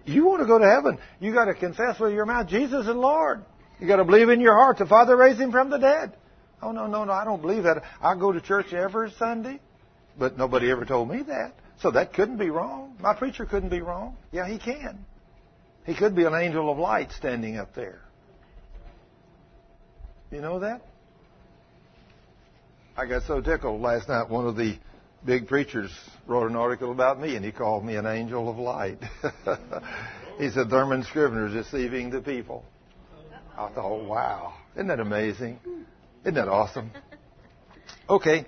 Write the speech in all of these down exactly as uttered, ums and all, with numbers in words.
You want to go to heaven, you got to confess with your mouth, Jesus is Lord. You got to believe in your heart the Father raised him from the dead. Oh, no, no, no, I don't believe that. I go to church every Sunday, but nobody ever told me that. So that couldn't be wrong. My preacher couldn't be wrong. Yeah, he can. He could be an angel of light standing up there. You know that? I got so tickled last night. One of the big preachers wrote an article about me, and he called me an angel of light. He said, Thurman Scrivener's deceiving the people. I thought, wow, isn't that amazing? Isn't that awesome? Okay.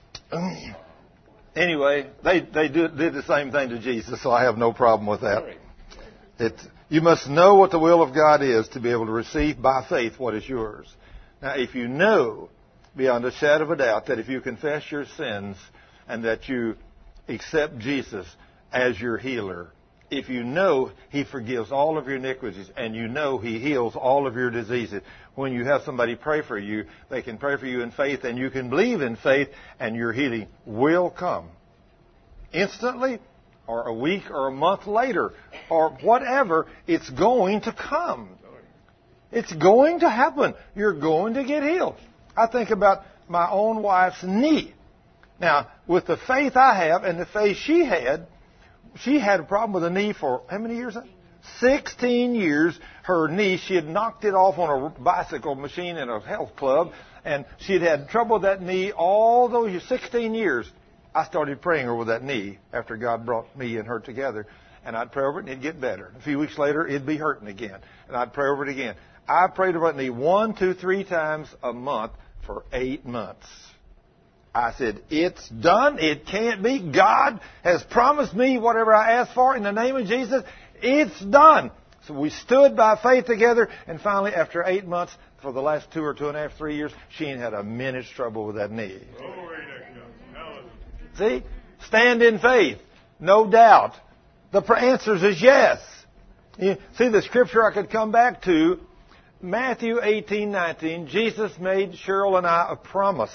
Anyway, they they did, did the same thing to Jesus, so I have no problem with that. It, you must know what the will of God is to be able to receive by faith what is yours. Now, if you know beyond a shadow of a doubt that if you confess your sins and that you accept Jesus as your healer, if you know He forgives all of your iniquities and you know He heals all of your diseases, when you have somebody pray for you, they can pray for you in faith and you can believe in faith and your healing will come. Instantly, or a week or a month later, or whatever, it's going to come. It's going to happen. You're going to get healed. I think about my own wife's knee. Now, with the faith I have and the faith she had, she had a problem with the knee for how many years? sixteen years. Her knee, she had knocked it off on a bicycle machine in a health club, and she had had trouble with that knee all those years, sixteen years. I started praying over that knee after God brought me and her together, and I'd pray over it and it'd get better. A few weeks later, it'd be hurting again, and I'd pray over it again. I prayed over that knee one, two, three times a month for eight months. I said, it's done. It can't be. God has promised me whatever I ask for in the name of Jesus. It's done. So we stood by faith together, and finally, after eight months, for the last two or two and a half, three years, she ain't had a minute's trouble with that knee. See? Stand in faith. No doubt. The answer is yes. You see, the scripture I could come back to, Matthew eighteen nineteen, Jesus made Cheryl and I a promise.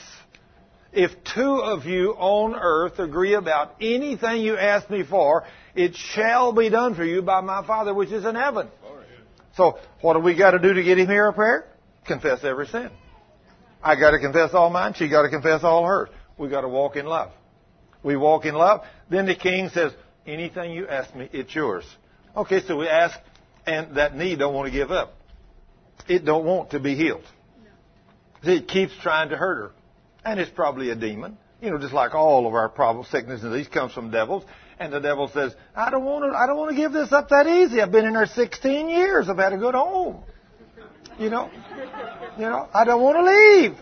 If two of you on earth agree about anything you ask me for, it shall be done for you by my Father which is in heaven. So, what do we got to do to get him here a prayer? Confess every sin. I got to confess all mine. She got to confess all hers. We got to walk in love. We walk in love. Then the king says, anything you ask me, it's yours. Okay, so we ask, and that knee don't want to give up. It don't want to be healed. See, it keeps trying to hurt her. And it's probably a demon. You know, just like all of our problems, sickness and disease comes from devils. And the devil says, I don't want to, I don't want to give this up that easy. I've been in there sixteen years. I've had a good home. You know, you know, I don't want to leave.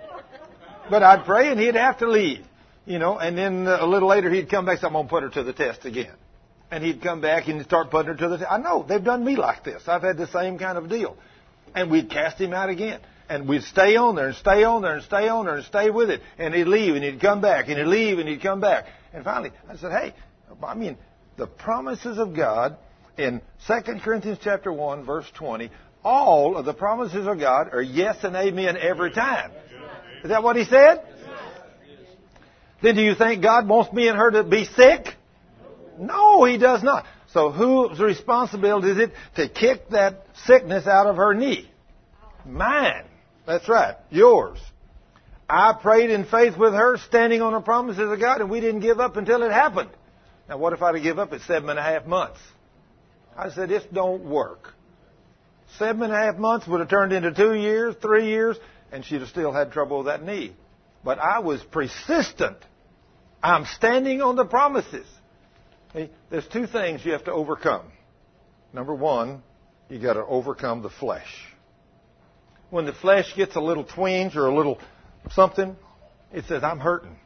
But I'd pray and he'd have to leave. You know, and then a little later he'd come back and say, I'm going to put her to the test again. And he'd come back and start putting her to the test. I know, they've done me like this. I've had the same kind of deal. And we'd cast him out again. And we'd stay on there and stay on there and stay on there and stay with it. And he'd leave and he'd come back and he'd leave and he'd come back. And finally, I said, hey, I mean, the promises of God in Second Corinthians chapter one, verse twenty, all of the promises of God are yes and amen every time. Is that what he said? Then do you think God wants me and her to be sick? No, he does not. So whose responsibility is it to kick that sickness out of her knee? Mine. That's right. Yours. I prayed in faith with her, standing on the promises of God, and we didn't give up until it happened. Now, what if I'd have given up at seven and a half months? I said, this don't work. Seven and a half months would have turned into two years, three years, and she'd have still had trouble with that knee. But I was persistent. I'm standing on the promises. See, there's two things you have to overcome. Number one, you got to overcome the flesh. When the flesh gets a little twinge or a little something, it says, I'm hurting.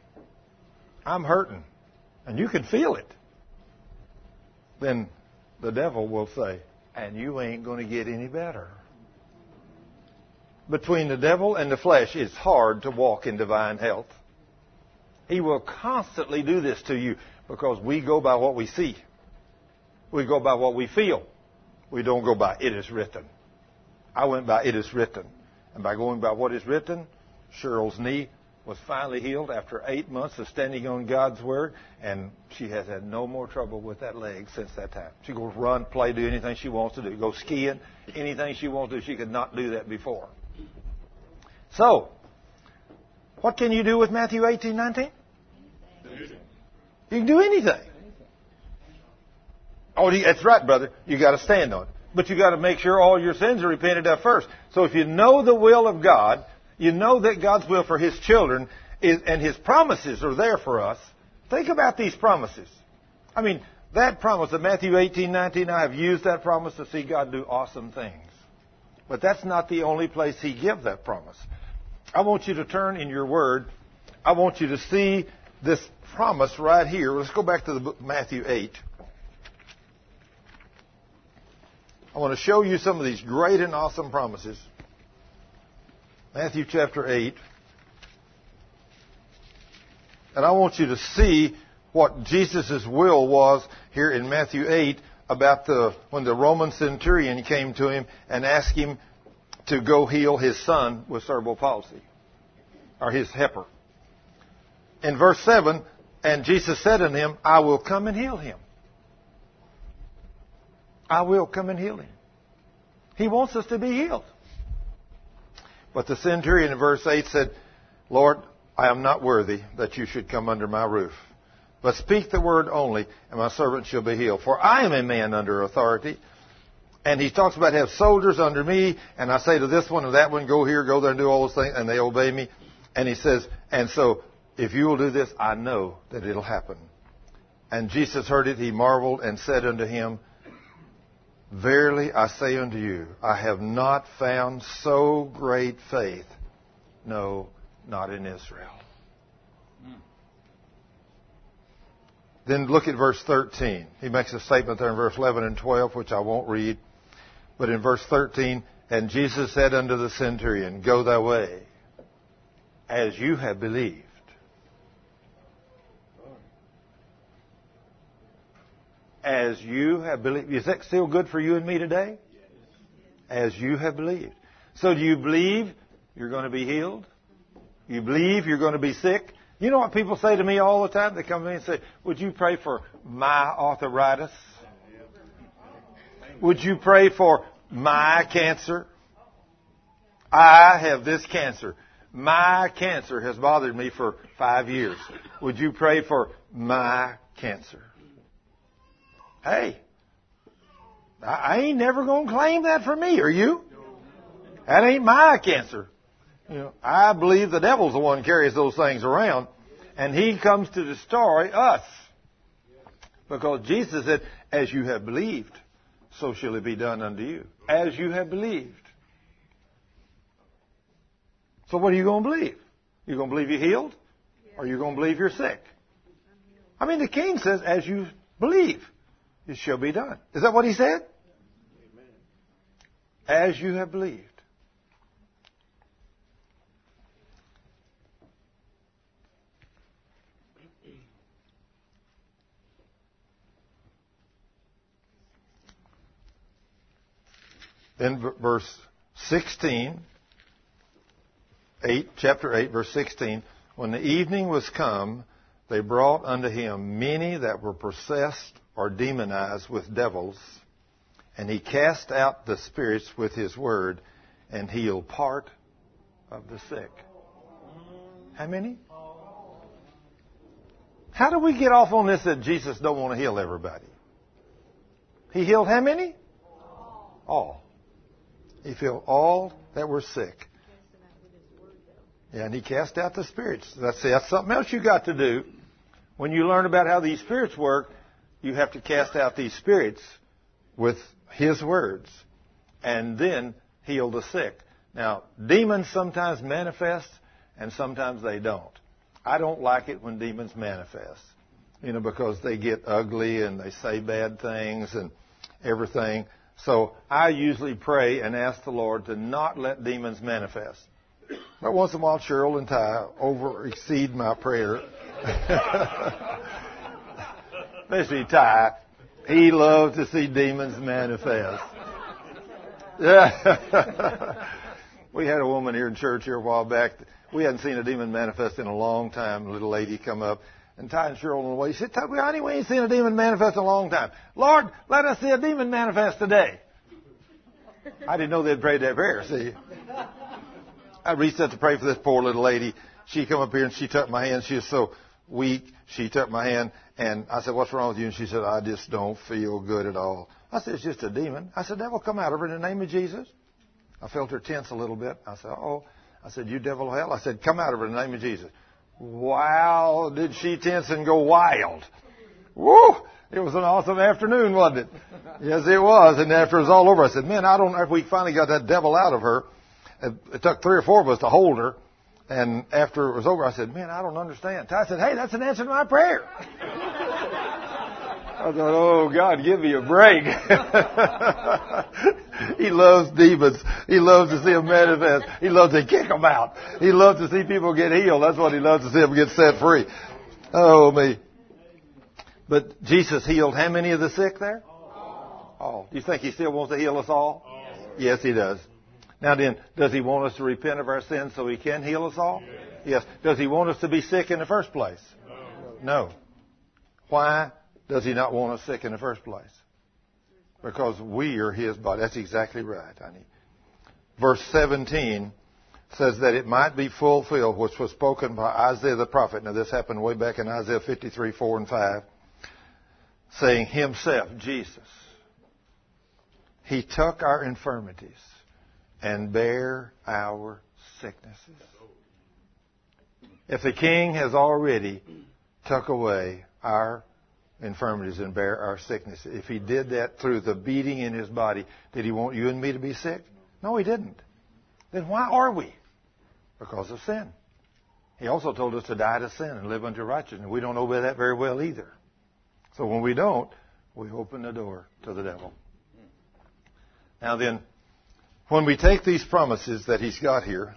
I'm hurting. And you can feel it. Then the devil will say, and you ain't going to get any better. Between the devil and the flesh, it's hard to walk in divine health. He will constantly do this to you because we go by what we see. We go by what we feel. We don't go by it is written. I went by it is written. And by going by what is written, Cheryl's knee was finally healed after eight months of standing on God's Word, and she has had no more trouble with that leg since that time. She goes run, play, do anything she wants to do. Go skiing, anything she wants to do. She could not do that before. So, what can you do with Matthew eighteen nineteen? You can do anything. Oh, that's right, brother. You got to stand on it. But you got to make sure all your sins are repented of first. So if you know the will of God, you know that God's will for His children is, and His promises are there for us. Think about these promises. I mean, that promise of Matthew eighteen nineteen, I have used that promise to see God do awesome things. But that's not the only place He gives that promise. I want you to turn in your Word. I want you to see this promise right here. Let's go back to the book Matthew eight. I want to show you some of these great and awesome promises. Matthew chapter eight. And I want you to see what Jesus' will was here in Matthew eight about the when the Roman centurion came to him and asked him to go heal his son with cerebral palsy, or his heifer. In verse seven, and Jesus said unto him, I will come and heal him. I will come and heal him. He wants us to be healed. But the centurion in verse eight said, Lord, I am not worthy that you should come under my roof. But speak the word only, and my servant shall be healed. For I am a man under authority. And he talks about have soldiers under me, and I say to this one and that one, go here, go there, and do all those things, and they obey me. And he says, and so if you will do this, I know that it'll happen. And Jesus heard it, he marveled and said unto him, Verily I say unto you, I have not found so great faith, no, not in Israel. Mm. Then look at verse thirteen. He makes a statement there in verse eleven and twelve, which I won't read. But in verse thirteen, and Jesus said unto the centurion, Go thy way, as you have believed. As you have believed. Is that still good for you and me today? As you have believed. So do you believe you're going to be healed? You believe you're going to be sick? You know what people say to me all the time? They come to me and say, would you pray for my arthritis? Would you pray for my cancer? I have this cancer. My cancer has bothered me for five years. Would you pray for my cancer? Hey, I ain't never going to claim that for me, are you? That ain't my cancer. You know, I believe the devil's the one who carries those things around, and he comes to destroy us. Because Jesus said, as you have believed, so shall it be done unto you. As you have believed. So what are you going to believe? You going to believe you're healed? Or are you going to believe you're sick? I mean, the king says, as you believe, it shall be done. Is that what he said? Amen. As you have believed. Then verse sixteen, eight, chapter eight, verse sixteen. When the evening was come, they brought unto him many that were possessed or demonized with devils, and he cast out the spirits with his word and healed part of the sick. How many? How do we get off on this that Jesus don't want to heal everybody? He healed how many? All. He healed all that were sick. Yeah, and he cast out the spirits. That's, that's something else you got to do. When you learn about how these spirits work, you have to cast out these spirits with his words and then heal the sick. Now, demons sometimes manifest and sometimes they don't. I don't like it when demons manifest, you know, because they get ugly and they say bad things and everything. So I usually pray and ask the Lord to not let demons manifest. But once in a while, Cheryl and Ty over exceed my prayer. Especially Ty. He loves to see demons manifest. Yeah. We had a woman here in church here a while back. We hadn't seen a demon manifest in a long time. A little lady come up, and Ty and Cheryl on the way, she said, honey, we ain't seen a demon manifest in a long time. Lord, let us see a demon manifest today. I didn't know they'd prayed that prayer, see. I reached out to pray for this poor little lady. She come up here and she took my hand. She was so weak. She took my hand, and I said, what's wrong with you? And she said, I just don't feel good at all. I said, it's just a demon. I said, devil, come out of her in the name of Jesus. I felt her tense a little bit. I said, oh. I said, you devil of hell. I said, come out of her in the name of Jesus. Wow, did she tense and go wild. Woo! It was an awesome afternoon, wasn't it? Yes, it was. And after it was all over, I said, man, I don't know if we finally got that devil out of her. It, it took three or four of us to hold her. And after it was over, I said, man, I don't understand. Ty said, hey, that's an answer to my prayer. I thought, oh, God, give me a break. He loves demons. He loves to see them manifest. He loves to kick them out. He loves to see people get healed. That's what he loves to see them get set free. Oh, me. But Jesus healed how many of the sick there? All. Do you think he still wants to heal us all? Yes, he does. Now then, does he want us to repent of our sins so he can heal us all? Yes. Does he want us to be sick in the first place? No. Why does he not want us sick in the first place? Because we are his body. That's exactly right, honey. Verse seventeen says that it might be fulfilled, which was spoken by Isaiah the prophet. Now this happened way back in Isaiah fifty-three, four and five. Saying himself, Jesus, he took our infirmities and bare our sicknesses. If the King has already took away our infirmities and bear our sickness, if he did that through the beating in his body, did he want you and me to be sick? No, he didn't. Then why are we? Because of sin. He also told us to die to sin and live unto righteousness. We don't obey that very well either. So when we don't, we open the door to the devil. Now then, when we take these promises that he's got here,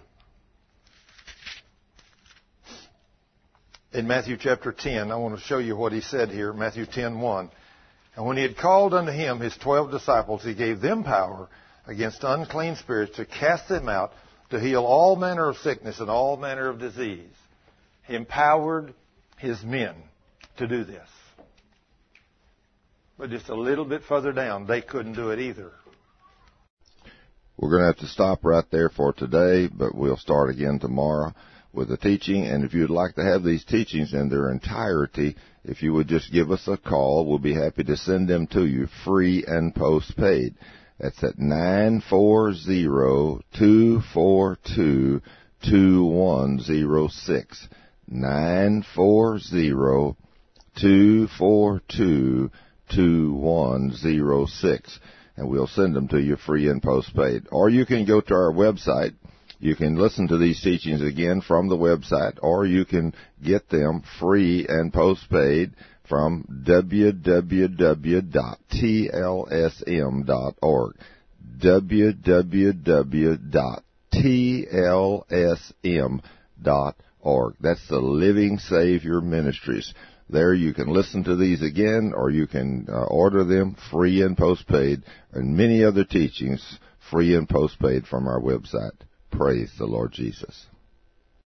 in Matthew chapter ten, I want to show you what he said here, Matthew ten one. And when he had called unto him his twelve disciples, he gave them power against unclean spirits to cast them out, to heal all manner of sickness and all manner of disease. He empowered his men to do this. But just a little bit further down, they couldn't do it either. We're going to have to stop right there for today, but we'll start again tomorrow with the teaching. And if you'd like to have these teachings in their entirety, if you would just give us a call, we'll be happy to send them to you free and postpaid. That's at nine four zero, two four two, two one zero six. nine four zero, two four two, two one zero six. And we'll send them to you free and postpaid. Or you can go to our website. You can listen to these teachings again from the website, or you can get them free and postpaid from w w w dot t l s m dot org. w w w dot t l s m dot org. That's the Living Savior Ministries. There you can listen to these again, or you can uh, order them free and postpaid, and many other teachings free and postpaid from our website. Praise the Lord Jesus.